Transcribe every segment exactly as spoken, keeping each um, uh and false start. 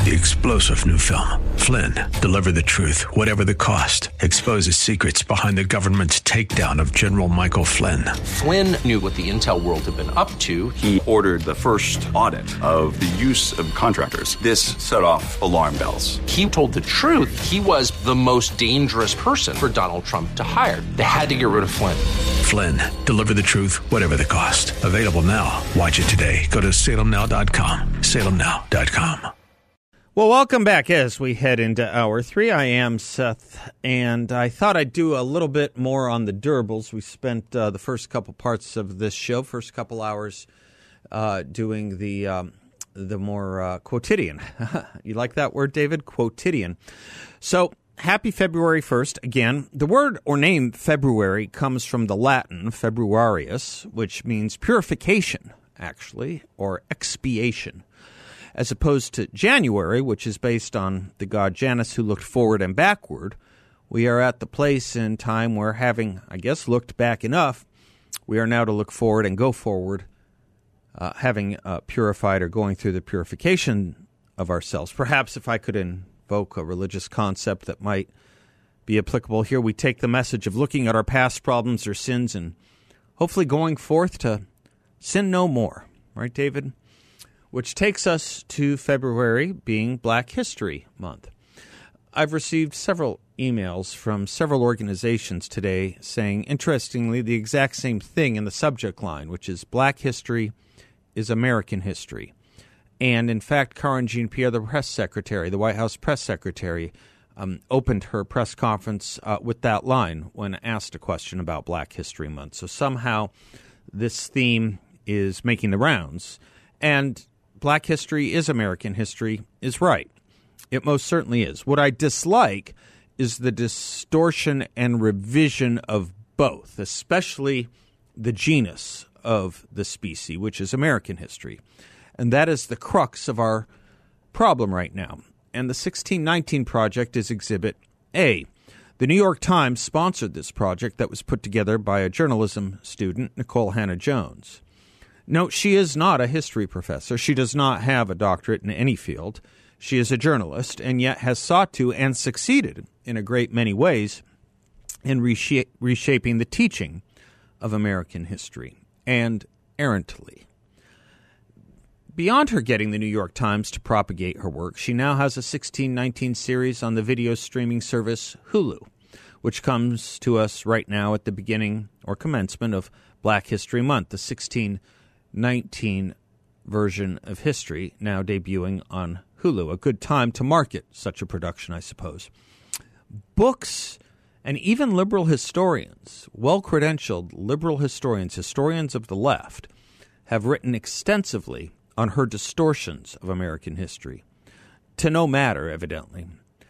The explosive new film, Flynn, deliver the truth, whatever the cost. Exposes secrets behind the government's takedown of General Michael Flynn. Flynn knew what the intel world had been up to. He ordered the first audit of the use of contractors. This set off alarm bells. He told the truth. He was the most dangerous person for Donald Trump to hire. They had to get rid of Flynn. Flynn, deliver the truth, whatever the cost. Available now. Watch it today. Go to salem now dot com. salem now dot com. Well, welcome back as we head into hour three. I am Seth, and I thought I'd do a little bit more on the durables. We spent uh, the first couple parts of this show, first couple hours, uh, doing the um, the more uh, quotidian. You like that word, David? Quotidian. So, happy February first. Again, the word or name February comes from the Latin februarius, which means purification, actually, or expiation, as opposed to January, which is based on the god Janus who looked forward and backward. We are at the place in time where, having, I guess, looked back enough, we are now to look forward and go forward, uh, having uh, purified or going through the purification of ourselves. Perhaps if I could invoke a religious concept that might be applicable here, we take the message of looking at our past problems or sins and hopefully going forth to sin no more. Right, David? Which takes us to February being Black History Month. I've received several emails from several organizations today saying, interestingly, the exact same thing in the subject line, which is Black history is American history. And in fact, Karine Jean-Pierre, the press secretary, the White House press secretary, um, opened her press conference uh, with that line when asked a question about Black History Month. So somehow this theme is making the rounds. And Black history is American history is right. It most certainly is. What I dislike is the distortion and revision of both, especially the genus of the species, which is American history. And that is the crux of our problem right now. And the sixteen nineteen Project is Exhibit A. The New York Times sponsored this project that was put together by a journalism student, Nicole Hannah-Jones. No, she is not a history professor. She does not have a doctorate in any field. She is a journalist and yet has sought to and succeeded in a great many ways in resha- reshaping the teaching of American history, and errantly. Beyond her getting the New York Times to propagate her work, she now has a sixteen nineteen series on the video streaming service Hulu, which comes to us right now at the beginning or commencement of Black History Month, the sixteen nineteen version of history now debuting on Hulu. A good time to market such a production, I suppose. Books and even liberal historians, well-credentialed liberal historians, historians of the left, have written extensively on her distortions of American history. To no matter, evidently.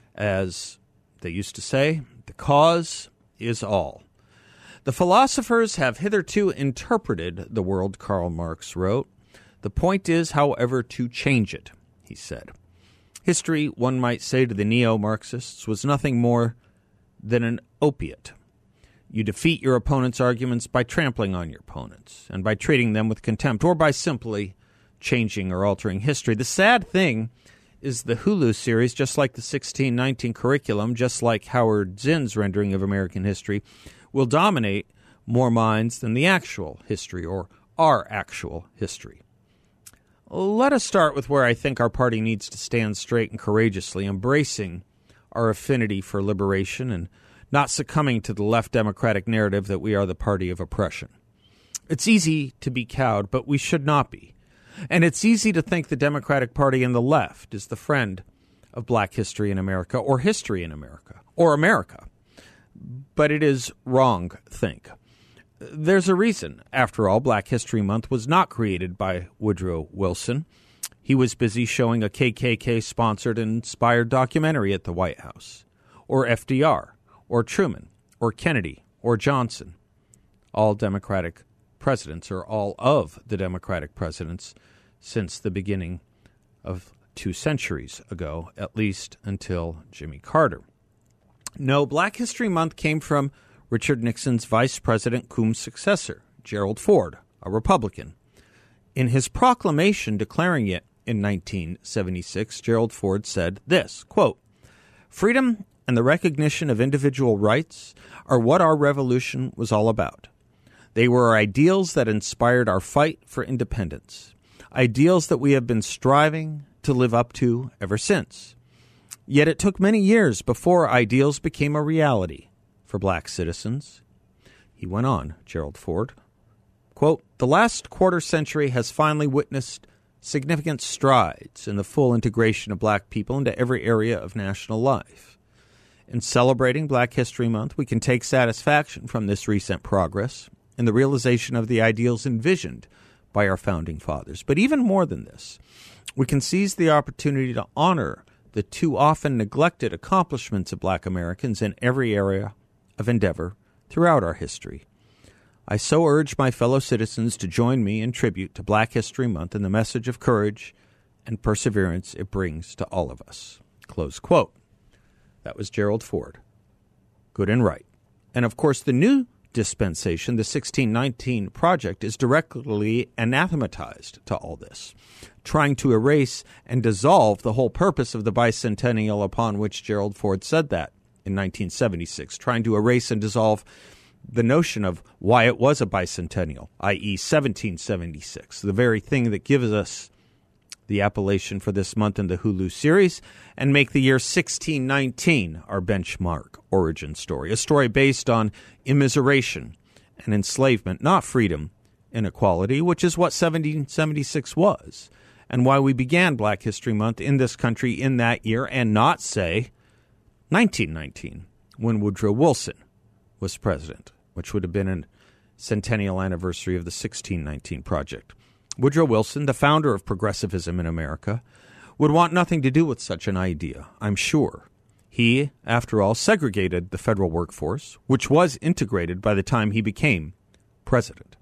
As they used to say, the cause is all. The philosophers have hitherto interpreted the world, Karl Marx wrote. The point is, however, to change it, he said. History, one might say to the neo-Marxists, was nothing more than an opiate. You defeat your opponent's arguments by trampling on your opponents and by treating them with contempt or by simply changing or altering history. The sad thing is the Hulu series, just like the sixteen nineteen curriculum, just like Howard Zinn's rendering of American history, will dominate more minds than the actual history or our actual history. Let us start with where I think our party needs to stand straight and courageously, embracing our affinity for liberation and not succumbing to the left democratic narrative that we are the party of oppression. It's easy to be cowed, but we should not be. And it's easy to think the Democratic Party and the left is the friend of Black history in America or history in America or America. But it is wrong think. There's a reason, after all, Black History Month was not created by Woodrow Wilson. He was busy showing a K K K-sponsored and inspired documentary at the White House, or F D R, or Truman, or Kennedy, or Johnson. All Democratic presidents, or all of the Democratic presidents since the beginning of two centuries ago, at least until Jimmy Carter. No, Black History Month came from Richard Nixon's Vice President Cum's successor, Gerald Ford, a Republican. In his proclamation declaring it in nineteen seventy-six, Gerald Ford said this, quote, "Freedom and the recognition of individual rights are what our revolution was all about. They were our ideals that inspired our fight for independence, ideals that we have been striving to live up to ever since. Yet it took many years before ideals became a reality for black citizens." He went on, Gerald Ford, quote, "The last quarter century has finally witnessed significant strides in the full integration of black people into every area of national life. In celebrating Black History Month, we can take satisfaction from this recent progress and the realization of the ideals envisioned by our founding fathers. But even more than this, we can seize the opportunity to honor the too often neglected accomplishments of black Americans in every area of endeavor throughout our history. I so urge my fellow citizens to join me in tribute to Black History Month and the message of courage and perseverance it brings to all of us." Close quote. That was Gerald Ford. Good and right. And of course, the new dispensation, the sixteen nineteen Project, is directly anathematized to all this, trying to erase and dissolve the whole purpose of the bicentennial upon which Gerald Ford said that in nineteen seventy-six, trying to erase and dissolve the notion of why it was a bicentennial, that is seventeen seventy-six, the very thing that gives us the appellation for this month in the Hulu series, and make the year sixteen nineteen our benchmark origin story, a story based on immiseration and enslavement, not freedom and equality, which is what seventeen seventy-six was, and why we began Black History Month in this country in that year and not, say, nineteen nineteen, when Woodrow Wilson was president, which would have been a centennial anniversary of the sixteen nineteen Project. Woodrow Wilson, the founder of progressivism in America, would want nothing to do with such an idea, I'm sure. He, after all, segregated the federal workforce, which was integrated by the time he became president.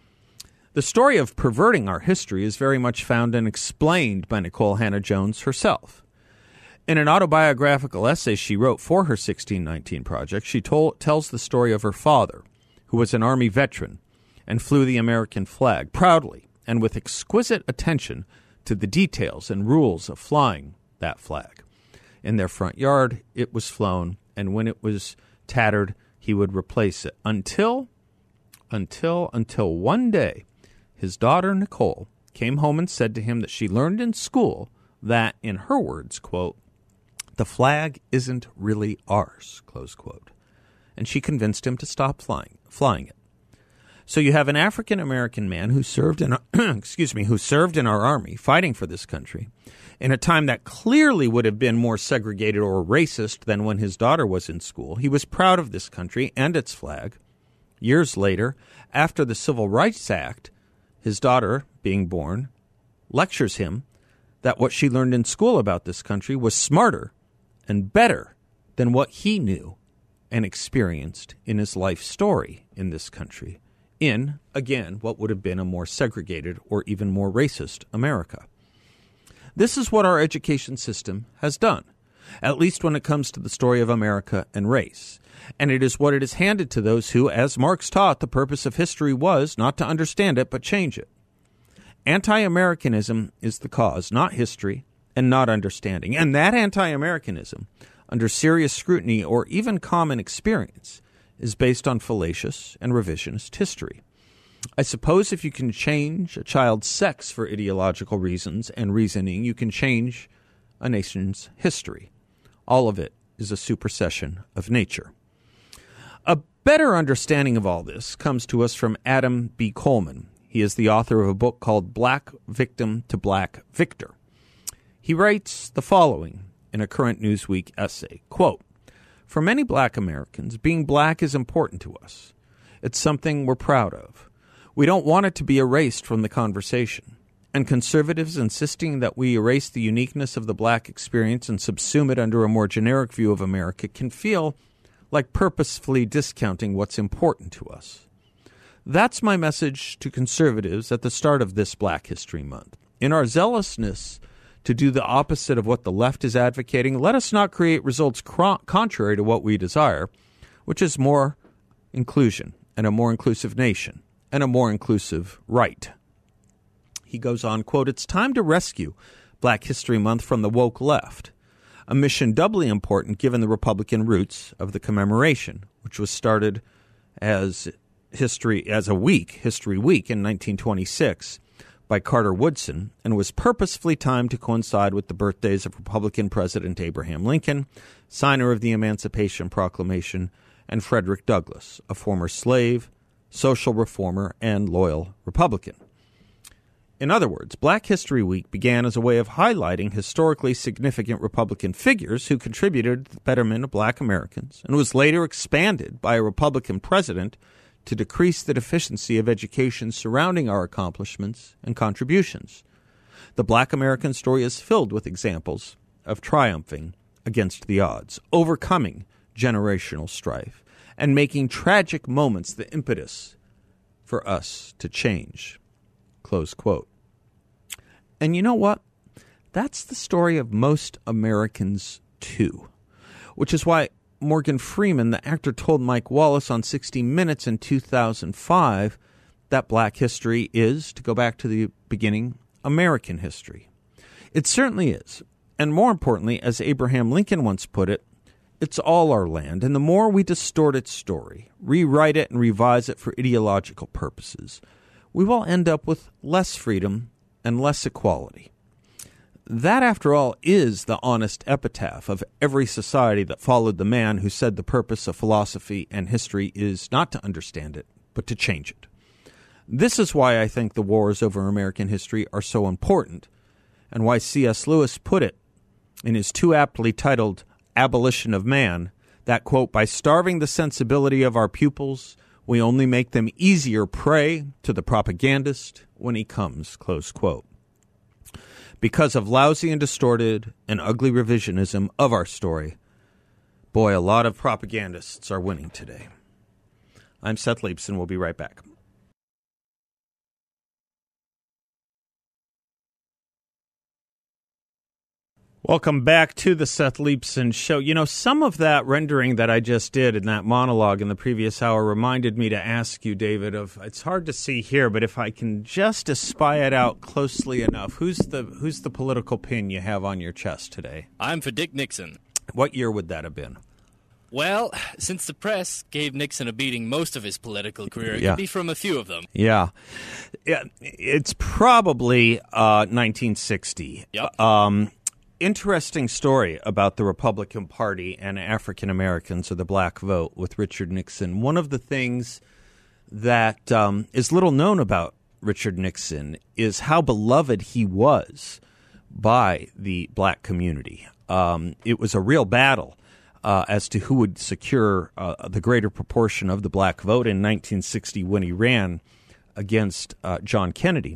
The story of perverting our history is very much found and explained by Nicole Hannah-Jones herself. In an autobiographical essay she wrote for her sixteen nineteen Project, she told, tells the story of her father, who was an Army veteran and flew the American flag proudly and with exquisite attention to the details and rules of flying that flag. In their front yard, it was flown, and when it was tattered, he would replace it until, until, until one day, his daughter, Nicole, came home and said to him that she learned in school that, in her words, quote, "the flag isn't really ours," close quote. And she convinced him to stop flying, flying it. So you have an African-American man who served in, excuse me, who served in our army, fighting for this country, in a time that clearly would have been more segregated or racist than when his daughter was in school. He was proud of this country and its flag. Years later, after the Civil Rights Act, his daughter, being born, lectures him that what she learned in school about this country was smarter and better than what he knew and experienced in his life story in this country, in, again, what would have been a more segregated or even more racist America. This is what our education system has done, at least when it comes to the story of America and race. And it is what it is handed to those who, as Marx taught, the purpose of history was not to understand it, but change it. Anti-Americanism is the cause, not history, and not understanding. And that anti-Americanism, under serious scrutiny or even common experience, is based on fallacious and revisionist history. I suppose if you can change a child's sex for ideological reasons and reasoning, you can change a nation's history. All of it is a supersession of nature. A better understanding of all this comes to us from Adam B. Coleman. He is the author of a book called Black Victim to Black Victor. He writes the following in a current Newsweek essay, quote, "For many black Americans, being black is important to us. It's something we're proud of. We don't want it to be erased from the conversation. And conservatives insisting that we erase the uniqueness of the black experience and subsume it under a more generic view of America can feel like purposefully discounting what's important to us. That's my message to conservatives at the start of this Black History Month. In our zealousness to do the opposite of what the left is advocating, let us not create results cr- contrary to what we desire, which is more inclusion and a more inclusive nation and a more inclusive right." he goes on, quote, "It's time to rescue Black History Month from the woke left, a mission doubly important given the Republican roots of the commemoration, which was started as history as a week, History Week in nineteen twenty-six by Carter Woodson, and was purposefully timed to coincide with the birthdays of Republican President Abraham Lincoln, signer of the Emancipation Proclamation, and Frederick Douglass, a former slave, social reformer, and loyal Republican." In other words, Black History Week began as a way of highlighting historically significant Republican figures who contributed to the betterment of Black Americans, and was later expanded by a Republican president to decrease the deficiency of education surrounding our accomplishments and contributions. The Black American story is filled with examples of triumphing against the odds, overcoming generational strife, and making tragic moments the impetus for us to change. Close quote. And you know what? That's the story of most Americans, too, which is why Morgan Freeman, the actor, told Mike Wallace on sixty minutes in two thousand five that Black history is, to go back to the beginning, American history. It certainly is. And more importantly, as Abraham Lincoln once put it, it's all our land, and the more we distort its story, rewrite it and revise it for ideological purposes, we will end up with less freedom and less equality. That, after all, is the honest epitaph of every society that followed the man who said the purpose of philosophy and history is not to understand it, but to change it. This is why I think the wars over American history are so important, and why C S Lewis put it in his too aptly titled Abolition of Man, that, quote, "By starving the sensibility of our pupils, we only make them easier prey to the propagandist when he comes," close quote. Because of lousy and distorted and ugly revisionism of our story, boy, a lot of propagandists are winning today. I'm Seth Leibson. We'll be right back. Welcome back to the Seth Leibson Show. You know, some of that rendering that I just did in that monologue in the previous hour reminded me to ask you, David, of, it's hard to see here, but if I can just espy it out closely enough, who's the who's the political pin you have on your chest today? I'm for Dick Nixon. What year would that have been? Well, since the press gave Nixon a beating most of his political career, it Yeah. could be from a few of them. Yeah. yeah it's probably uh, nineteen sixty. Yep. Um Interesting story about the Republican Party and African Americans, or the black vote, with Richard Nixon. One of the things that um, is little known about Richard Nixon is how beloved he was by the black community. Um, it was a real battle uh, as to who would secure uh, the greater proportion of the black vote in nineteen sixty when he ran against uh, John Kennedy.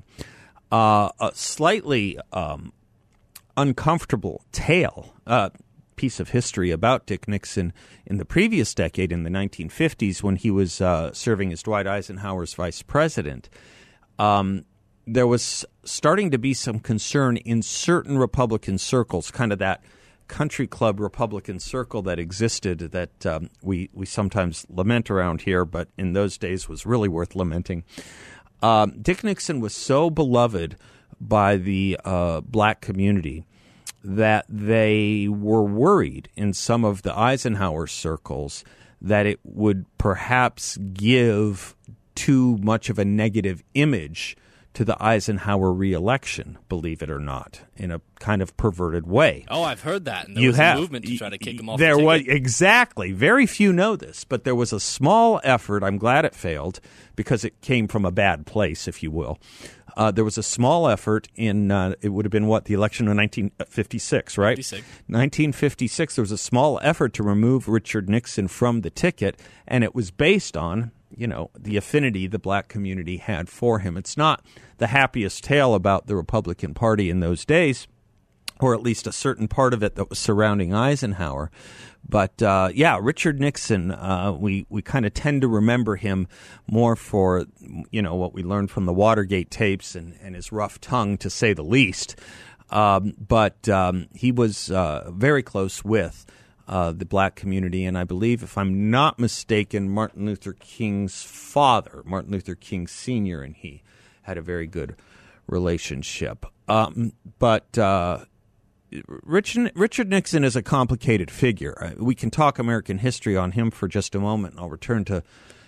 Uh, a slightly um, uncomfortable tale, uh, piece of history about Dick Nixon in the previous decade, in the nineteen fifties, when he was uh, serving as Dwight Eisenhower's vice president. Um, there was starting to be some concern in certain Republican circles, kind of that country club Republican circle that existed that um, we, we sometimes lament around here, but in those days was really worth lamenting. Um, Dick Nixon was so beloved by the uh, black community that they were worried in some of the Eisenhower circles that it would perhaps give too much of a negative image to the Eisenhower reelection, believe it or not, in a kind of perverted way. Oh, I've heard that. And there you was have. a movement to try to kick him off there the was ticket. Exactly. Very few know this, but there was a small effort. I'm glad it failed because it came from a bad place, if you will. Uh, there was a small effort in, uh, it would have been what, the election of nineteen fifty-six, right? fifty-six. nineteen fifty-six, there was a small effort to remove Richard Nixon from the ticket, and it was based on, you know, the affinity the black community had for him. It's not the happiest tale about the Republican Party in those days, or at least a certain part of it that was surrounding Eisenhower. But, uh, yeah, Richard Nixon, uh, we, we kind of tend to remember him more for, you know, what we learned from the Watergate tapes and, and his rough tongue, to say the least. Um, but um, he was uh, very close with uh, the black community. And I believe, if I'm not mistaken, Martin Luther King's father, Martin Luther King Senior, and he had a very good relationship. Um, but uh, Richard, Richard Nixon is a complicated figure. We can talk American history on him for just a moment. I'll return to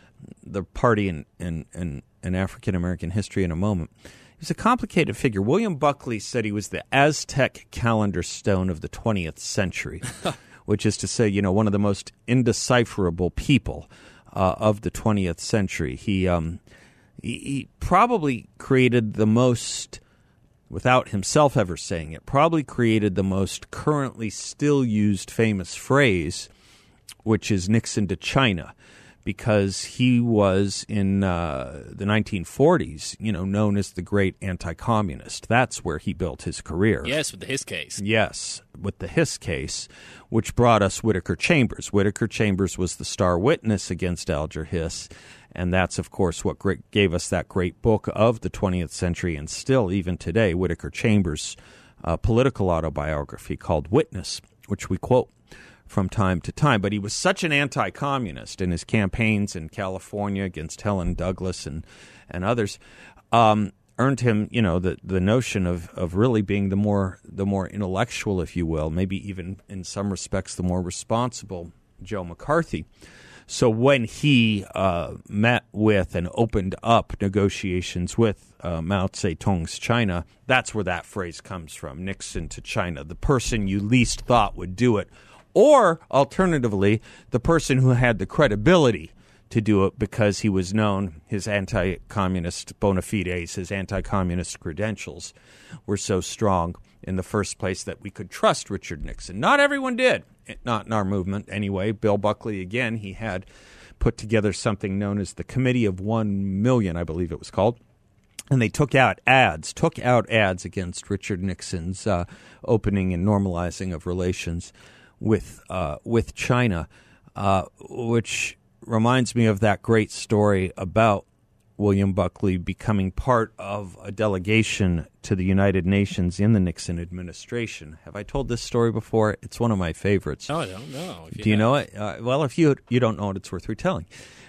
the party and and and, and African American history in a moment. He's a complicated figure. William Buckley said he was the Aztec calendar stone of the twentieth century, which is to say, you know, one of the most indecipherable people uh, of the twentieth century. He, um, he he probably created the most, without himself ever saying it, probably created the most currently still used famous phrase, which is Nixon to China. Because he was in uh, the nineteen forties, you know, known as the great anti-communist. That's where he built his career. Yes, with the Hiss case. Yes, with the Hiss case, which brought us Whittaker Chambers. Whittaker Chambers was the star witness against Alger Hiss, and that's, of course, what great, gave us that great book of the twentieth century, and still, even today, Whittaker Chambers' uh, political autobiography called Witness, which we quote from time to time. But he was such an anti-communist in his campaigns in California against Helen Douglas and and others, um, earned him, you know, the the notion of, of really being the more the more intellectual, if you will, maybe even in some respects the more responsible Joe McCarthy. So when he uh, met with and opened up negotiations with uh, Mao Zedong's China, that's where that phrase comes from, Nixon to China, the person you least thought would do it. Or, alternatively, the person who had the credibility to do it because he was known, his anti-communist bona fides, his anti-communist credentials were so strong in the first place that we could trust Richard Nixon. Not everyone did, not in our movement anyway. Bill Buckley, again, he had put together something known as the Committee of One Million, I believe it was called. And they took out ads, took out ads against Richard Nixon's uh, opening and normalizing of relations with uh, with China, uh, which reminds me of that great story about William Buckley becoming part of a delegation to the United Nations in the Nixon administration. Have I told this story before? It's one of my favorites. No, I don't know. If you Do you have. know it? Uh, well, if you you don't know it, it's worth retelling.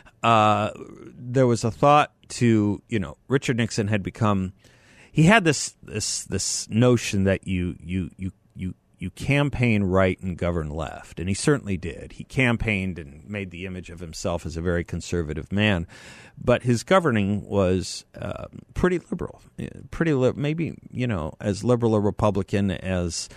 Uh, there was a thought to, you know, Richard Nixon had become, he had this this this notion that you you you you you campaign right and govern left, and he certainly did. He campaigned and made the image of himself as a very conservative man, but his governing was uh, pretty liberal, pretty li- maybe, you know, as liberal a Republican as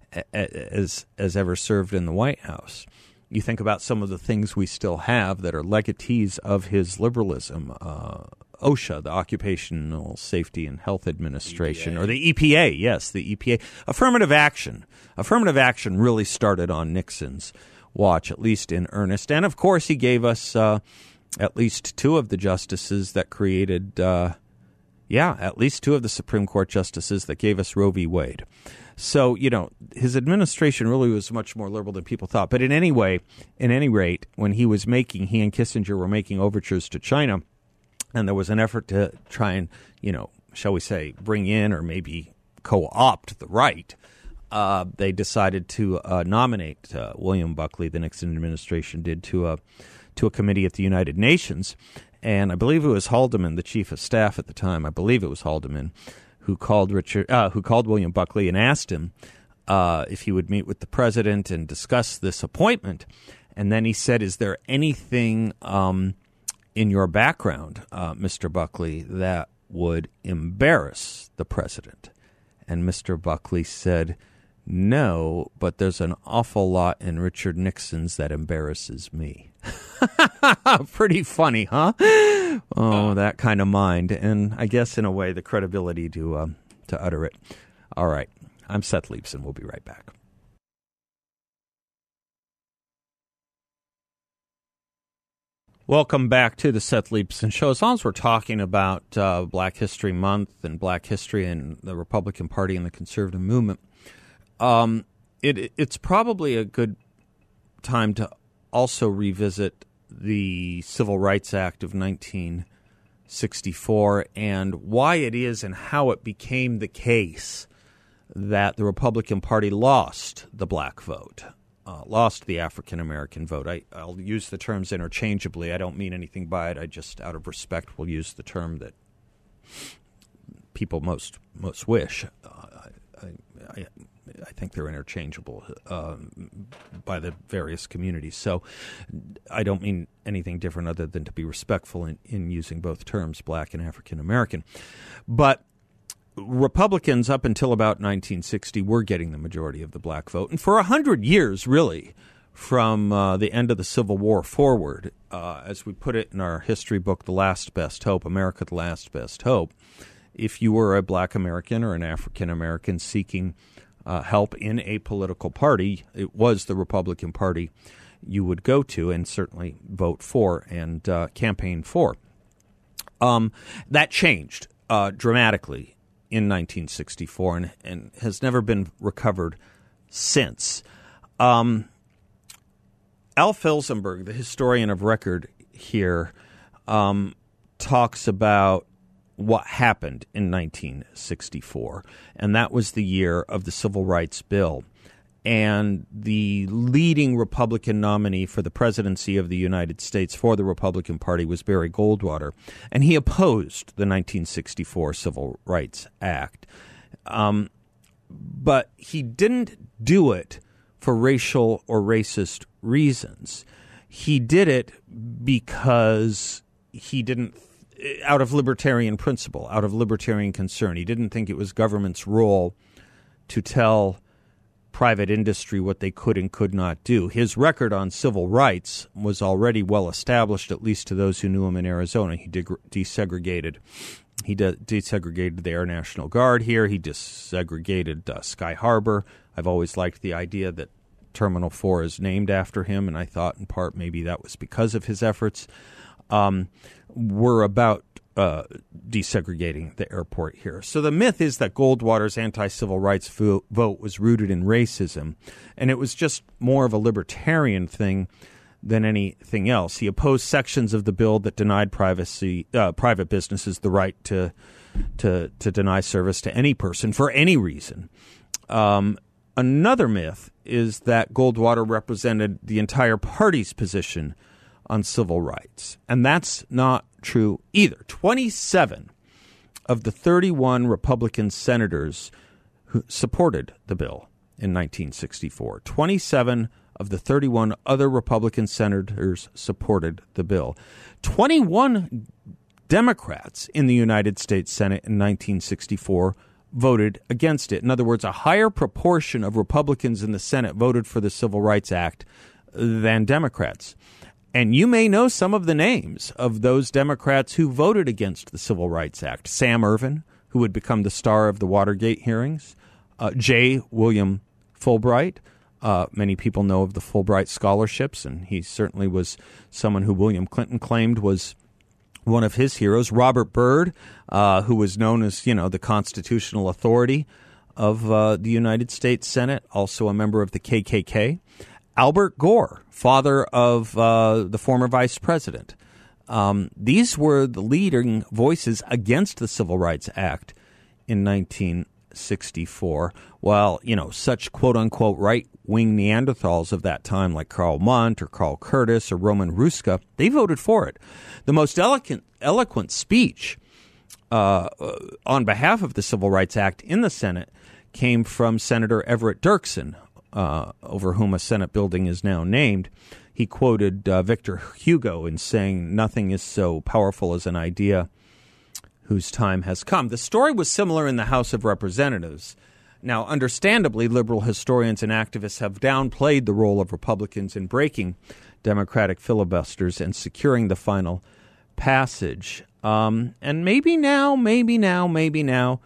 as as ever served in the White House. You think about some of the things we still have that are legatees of his liberalism. Uh, OSHA, the Occupational Safety and Health Administration, E P A. or the E P A, yes, the E P A. Affirmative action. Affirmative action really started on Nixon's watch, at least in earnest. And, of course, he gave us uh, at least two of the justices that created, uh, yeah, at least two of the Supreme Court justices that gave us Roe v. Wade. So, you know, his administration really was much more liberal than people thought. But in any way, in any rate, when he was making, he and Kissinger were making overtures to China, and there was an effort to try and, you know, shall we say, bring in or maybe co-opt the right, uh, they decided to uh, nominate uh, William Buckley, the Nixon administration did, to a, to a committee at the United Nations. And I believe it was Haldeman, the chief of staff at the time, I believe it was Haldeman, who called Richard, uh, who called William Buckley and asked him uh, if he would meet with the president and discuss this appointment. And then he said, is there anything um, in your background, uh, Mister Buckley, that would embarrass the president? And Mister Buckley said, no, but there's an awful lot in Richard Nixon's that embarrasses me. Pretty funny, huh? Oh, that kind of mind. And I guess in a way the credibility to uh, to utter it. All right. I'm Seth Leibson. We'll be right back. Welcome back to the Seth Leibson Show. As long as we're talking about uh, Black History Month and Black history and the Republican Party and the conservative movement, um, it, it's probably a good time to also revisit the Civil Rights Act of nineteen sixty-four and why it is and how it became the case that the Republican Party lost the black vote. Uh, lost the African-American vote. I, I'll use the terms interchangeably. I don't mean anything by it. I just, out of respect, will use the term that people most most wish. Uh, I, I, I think they're interchangeable uh, by the various communities. So I don't mean anything different other than to be respectful in, in using both terms, black and African American. But Republicans, up until about nineteen sixty, were getting the majority of the black vote. And for a hundred years, really, from uh, the end of the Civil War forward, uh, as we put it in our history book, The Last Best Hope, America, the Last Best Hope, if you were a black American or an African American seeking uh, help in a political party, it was the Republican Party you would go to and certainly vote for and uh, campaign for. Um, that changed uh, dramatically in nineteen sixty-four and, and has never been recovered since. Um, Al Felsenberg, the historian of record here, um, talks about what happened in nineteen sixty-four, and that was the year of the Civil Rights Bill. And the leading Republican nominee for the presidency of the United States for the Republican Party was Barry Goldwater, and he opposed the nineteen sixty-four Civil Rights Act. Um, but he didn't do it for racial or racist reasons. He did it because he didn't, out of libertarian principle, out of libertarian concern. He didn't think it was government's role to tell private industry what they could and could not do. His record on civil rights was already well established, at least to those who knew him in Arizona. He de- desegregated. He de- desegregated the Air National Guard here. He desegregated uh, Sky Harbor. I've always liked the idea that Terminal four is named after him, and I thought in part maybe that was because of his efforts. Um, we're about uh, desegregating the airport here. So the myth is that Goldwater's anti-civil rights vo- vote was rooted in racism, and it was just more of a libertarian thing than anything else. He opposed sections of the bill that denied privacy, uh, private businesses the right to to to deny service to any person for any reason. Um, another myth is that Goldwater represented the entire party's position on civil rights, and that's not true either. twenty-seven of the thirty-one Republican senators who supported the bill in nineteen sixty-four. twenty-seven of the thirty-one other Republican senators supported the bill. twenty-one Democrats in the United States Senate in nineteen sixty-four voted against it. In other words, a higher proportion of Republicans in the Senate voted for the Civil Rights Act than Democrats. And you may know some of the names of those Democrats who voted against the Civil Rights Act. Sam Ervin, who would become the star of the Watergate hearings. Uh, J. William Fulbright. Uh, many people know of the Fulbright scholarships, and he certainly was someone who William Clinton claimed was one of his heroes. Robert Byrd, uh, who was known as, you know, the constitutional authority of uh, the United States Senate, also a member of the K K K. Albert Gore, father of uh, the former vice president. Um, these were the leading voices against the Civil Rights Act in nineteen sixty-four. While, you know, such quote-unquote right-wing Neanderthals of that time like Karl Mundt or Carl Curtis or Roman Ruska, they voted for it. The most eloquent, eloquent speech uh, on behalf of the Civil Rights Act in the Senate came from Senator Everett Dirksen, Uh, over whom a Senate building is now named. He quoted uh, Victor Hugo in saying, "Nothing is so powerful as an idea whose time has come." The story was similar in the House of Representatives. Now, understandably, liberal historians and activists have downplayed the role of Republicans in breaking Democratic filibusters and securing the final passage. Um, and maybe now, maybe now, maybe now,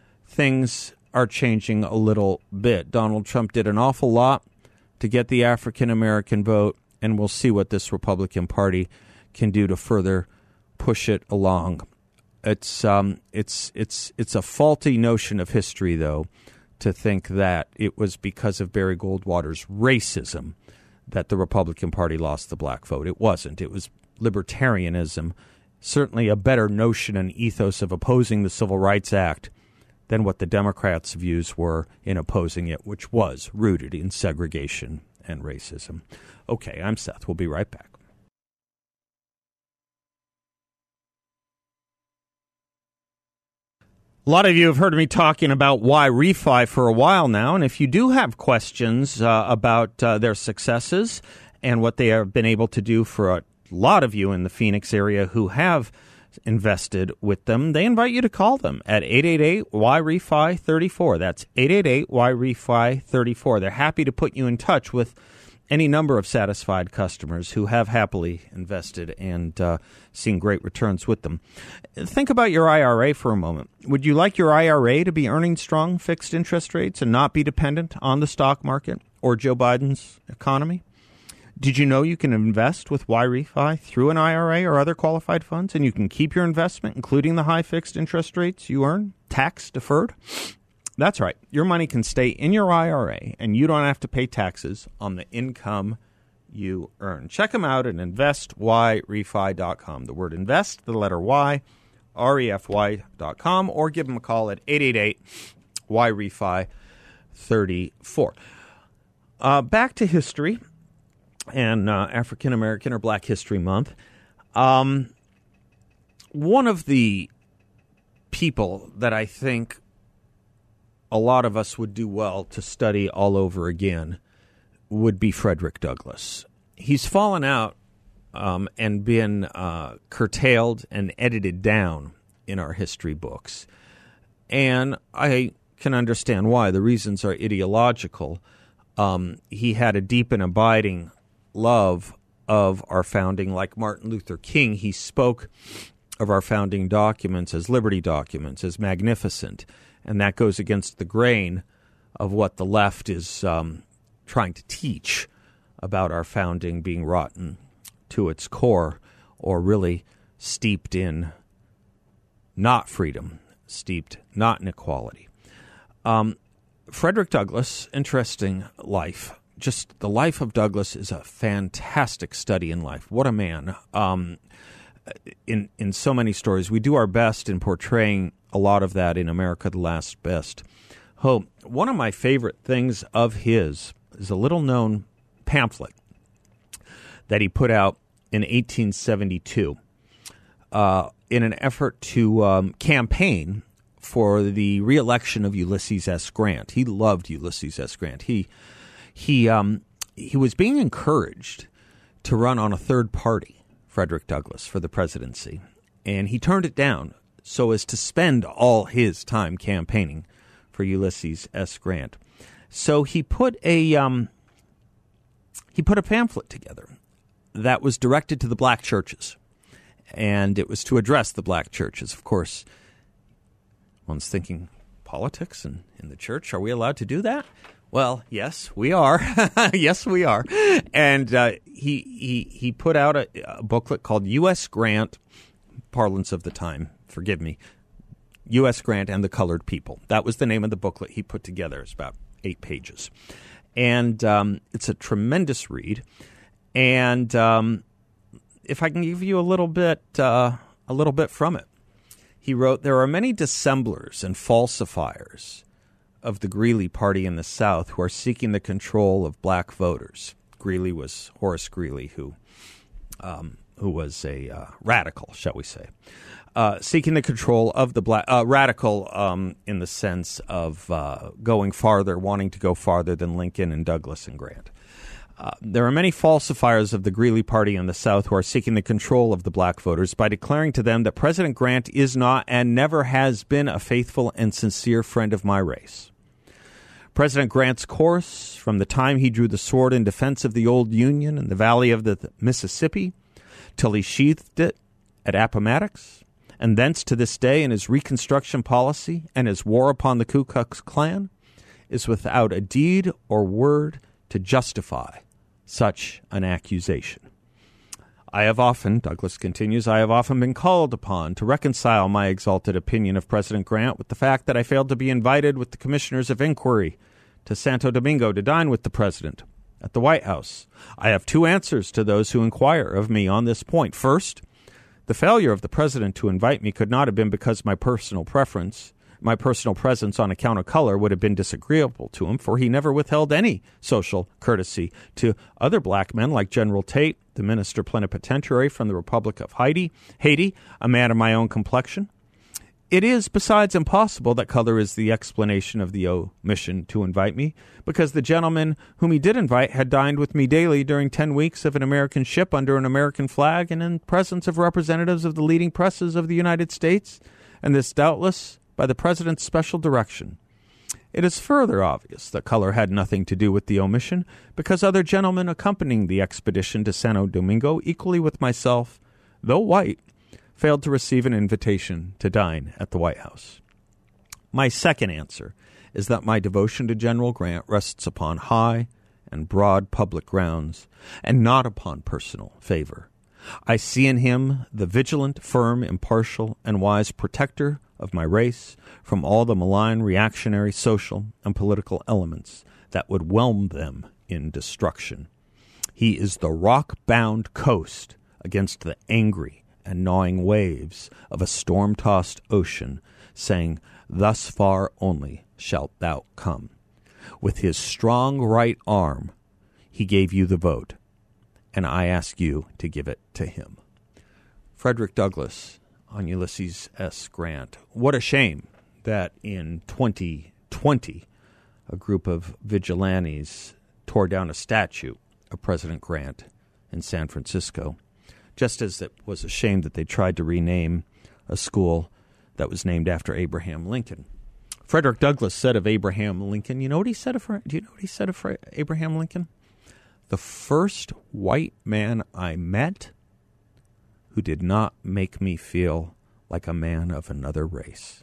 things are changing a little bit. Donald Trump did an awful lot to get the African-American vote, and we'll see what this Republican Party can do to further push it along. It's um, it's it's it's a faulty notion of history, though, to think that it was because of Barry Goldwater's racism that the Republican Party lost the black vote. It wasn't. It was libertarianism, certainly a better notion and ethos of opposing the Civil Rights Act than what the Democrats' views were in opposing it, which was rooted in segregation and racism. Okay, I'm Seth. We'll be right back. A lot of you have heard me talking about Y-Refi for a while now, and if you do have questions uh, about uh, their successes and what they have been able to do for a lot of you in the Phoenix area who have invested with them, they invite you to call them at eight eight eight Y R E F I thirty-four. That's eight eight eight Y R E F I thirty-four. They're happy to put you in touch with any number of satisfied customers who have happily invested and uh, seen great returns with them. Think about your I R A for a moment. Would you like your I R A to be earning strong fixed interest rates and not be dependent on the stock market or Joe Biden's economy? Did you know you can invest with Y R E F I through an I R A or other qualified funds, and you can keep your investment, including the high fixed interest rates you earn, tax deferred? That's right. Your money can stay in your I R A, and you don't have to pay taxes on the income you earn. Check them out at invest y refi dot com. The word invest, the letter Y, R E F Y dot com, or give them a call at eight eight eight Y R E F I thirty-four. Uh, back to history and uh, African American or Black History Month. Um, one of the people that I think a lot of us would do well to study all over again would be Frederick Douglass. He's fallen out um, and been uh, curtailed and edited down in our history books. And I can understand why. The reasons are ideological. Um, he had a deep and abiding love of our founding. Like Martin Luther King, he spoke of our founding documents as liberty documents, as magnificent. And that goes against the grain of what the left is um, trying to teach about our founding being rotten to its core, or really steeped in not freedom, steeped not in equality. Um, Frederick Douglass, interesting life. Just the life of Douglass is a fantastic study in life. What a man. Um, in in so many stories, we do our best in portraying a lot of that in America the Last Best. Oh, one of my favorite things of his is a little-known pamphlet that he put out in eighteen seventy-two uh, in an effort to um, campaign for the re-election of Ulysses S. Grant. He loved Ulysses S. Grant. He he um, he was being encouraged to run on a third party, Frederick Douglass, for the presidency, and he turned it down so as to spend all his time campaigning for Ulysses S. Grant. So he put a um, he put a pamphlet together that was directed to the black churches, and it was to address the black churches. Of course, one's thinking, politics in, in the church, are we allowed to do that? Well, yes, we are. Yes, we are. And uh, he he he put out a, a booklet called U S. Grant, parlance of the time, forgive me, U S. Grant and the Colored People. That was the name of the booklet he put together. It's about eight pages. And um, it's a tremendous read. And um, if I can give you a little bit, uh, a little bit from it. He wrote, "There are many dissemblers and falsifiers of the Greeley Party in the South who are seeking the control of black voters." Greeley was Horace Greeley, who um, who was a uh, radical, shall we say, uh, seeking the control of the black uh, radical um, in the sense of uh, going farther, wanting to go farther than Lincoln and Douglas and Grant. Uh, there are many falsifiers of the Greeley Party in the South who are seeking the control of the black voters by declaring to them that President Grant is not and never has been a faithful and sincere friend of my race. President Grant's course, from the time he drew the sword in defense of the old Union in the valley of the Mississippi till he sheathed it at Appomattox, and thence to this day in his Reconstruction policy and his war upon the Ku Klux Klan, is without a deed or word to justify such an accusation. I have often, Douglas continues, I have often been called upon to reconcile my exalted opinion of President Grant with the fact that I failed to be invited with the commissioners of inquiry to Santo Domingo to dine with the president at the White House. I have two answers to those who inquire of me on this point. First, the failure of the president to invite me could not have been because my personal preference My personal presence on account of color would have been disagreeable to him, for he never withheld any social courtesy to other black men like General Tate, the minister plenipotentiary from the Republic of Haiti, Haiti, a man of my own complexion. It is, besides, impossible that color is the explanation of the omission to invite me, because the gentleman whom he did invite had dined with me daily during ten weeks of an American ship under an American flag and in presence of representatives of the leading presses of the United States, and this doubtless by the President's special direction. It is further obvious that color had nothing to do with the omission, because other gentlemen accompanying the expedition to Santo Domingo, equally with myself, though white, failed to receive an invitation to dine at the White House. My second answer is that my devotion to General Grant rests upon high and broad public grounds, and not upon personal favor. I see in him the vigilant, firm, impartial, and wise protector of my race from all the malign, reactionary, social, and political elements that would whelm them in destruction. He is the rock-bound coast against the angry and gnawing waves of a storm-tossed ocean, saying, "Thus far only shalt thou come." With his strong right arm, he gave you the vote, and I ask you to give it to him. Frederick Douglass on Ulysses S. Grant. What a shame that in twenty twenty, a group of vigilantes tore down a statue of President Grant in San Francisco, just as it was a shame that they tried to rename a school that was named after Abraham Lincoln. Frederick Douglass said of Abraham Lincoln, you know what he said of, do you know what he said of Abraham Lincoln? The first white man I met who did not make me feel like a man of another race.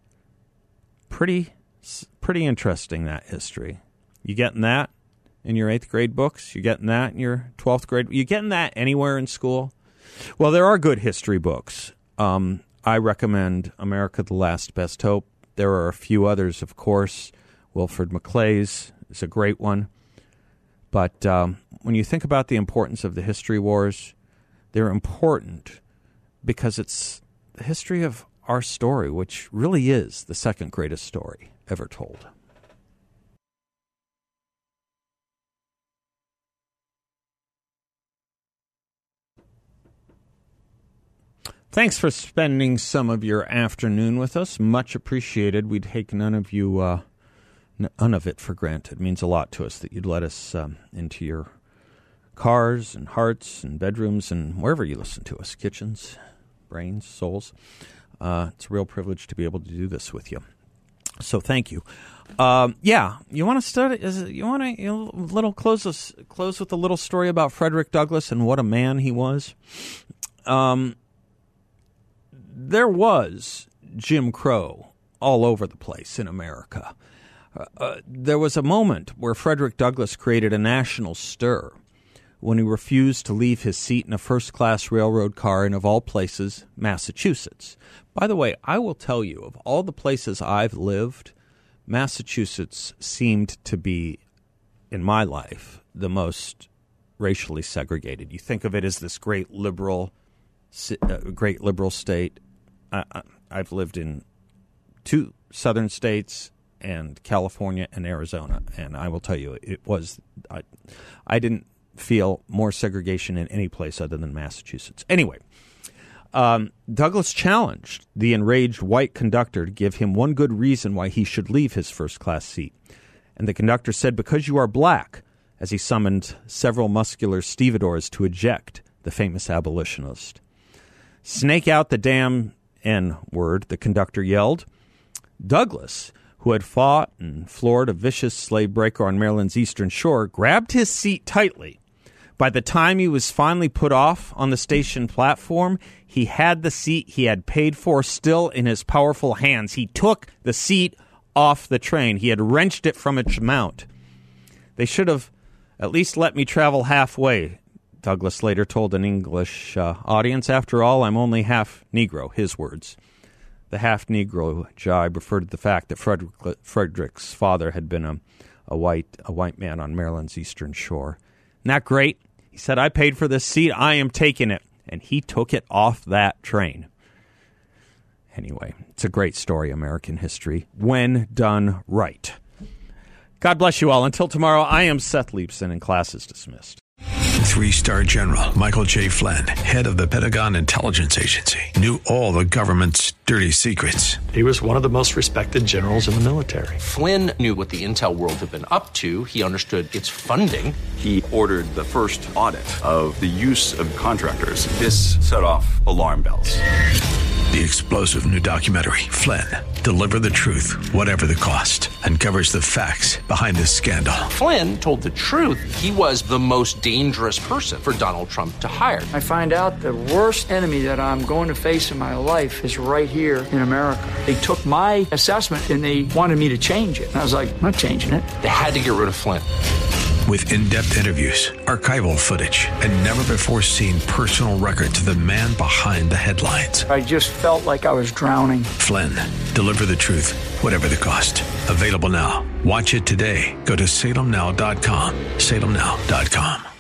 Pretty, pretty interesting, that history. You getting that in your eighth grade books? You getting that in your twelfth grade? You getting that anywhere in school? Well, there are good history books. Um, I recommend America the Last Best Hope. There are a few others, of course. Wilfred McClay's is a great one. But um, when you think about the importance of the history wars, they're important because it's the history of our story, which really is the second greatest story ever told. Thanks for spending some of your afternoon with us. Much appreciated. We'd take none of you, uh, none of it for granted. It means a lot to us that you'd let us um, into your cars and hearts and bedrooms and wherever you listen to us, kitchens, brains, souls. Uh, it's a real privilege to be able to do this with you. So thank you. Um, yeah, you want to start? Is it, you want to you know, little close us close with a little story about Frederick Douglass and what a man he was. Um. There was Jim Crow all over the place in America. Uh, uh, there was a moment where Frederick Douglass created a national stir when he refused to leave his seat in a first-class railroad car in, of all places, Massachusetts. By the way, I will tell you, of all the places I've lived, Massachusetts seemed to be, in my life, the most racially segregated. You think of it as this great liberal, uh, great liberal state. I, I've lived in two southern states and California and Arizona, and I will tell you, it was I, I didn't feel more segregation in any place other than Massachusetts. Anyway, um, Douglass challenged the enraged white conductor to give him one good reason why he should leave his first-class seat, and the conductor said, "Because you are black," as he summoned several muscular stevedores to eject the famous abolitionist. "Snake out the damn N-word," the conductor yelled. Douglass, who had fought and floored a vicious slave breaker on Maryland's eastern shore, grabbed his seat tightly. By the time he was finally put off on the station platform, he had the seat he had paid for still in his powerful hands. He took the seat off the train. He had wrenched it from its mount. "They should have at least let me travel halfway," Douglass later told an English uh, audience. "After all, I'm only half Negro," his words. The half-Negro jibe referred to the fact that Frederick, Frederick's father had been a, a white a white man on Maryland's eastern shore. Isn't that great? He said, "I paid for this seat. I am taking it." And he took it off that train. Anyway, it's a great story, American history, when done right. God bless you all. Until tomorrow, I am Seth Leibson, and class is dismissed. Three-star General Michael J. Flynn, head of the Pentagon Intelligence Agency, knew all the government's dirty secrets. He was one of the most respected generals in the military. Flynn knew what the intel world had been up to. He understood its funding. He ordered the first audit of the use of contractors. This set off alarm bells. The explosive new documentary, Flynn, Deliver the Truth, Whatever the Cost, uncovers the facts behind this scandal. Flynn told the truth. He was the most dangerous person for Donald Trump to hire. I find out the worst enemy that I'm going to face in my life is right here in America. They took my assessment and they wanted me to change it. And I was like, I'm not changing it. They had to get rid of Flynn. With in-depth interviews, archival footage, and never-before-seen personal records of the man behind the headlines. I just felt like I was drowning. Flynn, Deliver the Truth, Whatever the Cost. Available now. Watch it today. Go to salem now dot com. salem now dot com.